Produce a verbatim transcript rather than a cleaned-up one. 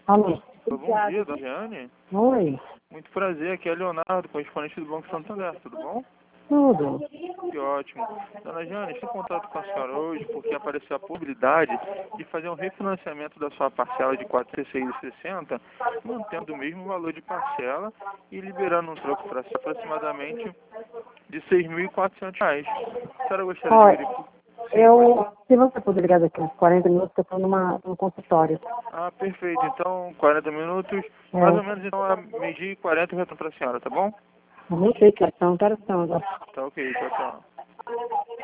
Alô? Bom dia, dona Jeane. Oi, Muito prazer, aqui é Leonardo, correspondente do Banco Santander, tudo bom? tudo. Que ótimo. Dona Jeane, estou em contato com a senhora hoje porque apareceu a possibilidade de fazer um refinanciamento da sua parcela de quatrocentos e sessenta e seis, mantendo o mesmo valor de parcela e liberando um troco para aproximadamente de seis mil e quatrocentos reais. A senhora gostaria de Olha, verificar? eu, se você puder ligar daqui uns quarenta minutos, eu estou numa, num consultório. Ah, perfeito. Então, quarenta minutos, É, mais ou menos, então, a meio-dia e quarenta eu retorno para a senhora, tá bom? eu nem sei que horas são, que horas são agora. Tá ok, tchau, tchau.